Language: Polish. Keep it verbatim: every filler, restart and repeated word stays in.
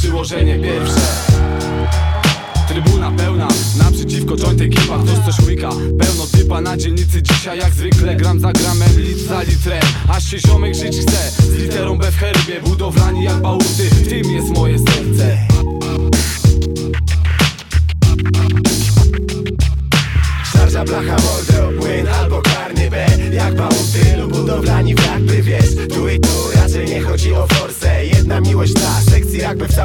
przyłożenie pierwsze. Trybuna pełna, naprzeciwko joint ekipa, ktoś coś łyka. Pełno typa na dzielnicy dzisiaj jak zwykle. Gram za gramem, litr za litrem, aż się ziomek żyć chce. Z literą B w herbie, budowlani jak bałuty, w tym jest moje serce. Szarża, blacha, mordo, płyn albo karny B. Jak bałuty lub budowlani, jakby wiesz. Tu i tu raczej nie chodzi o forsę. Jedna miłość dla sekcji jakby w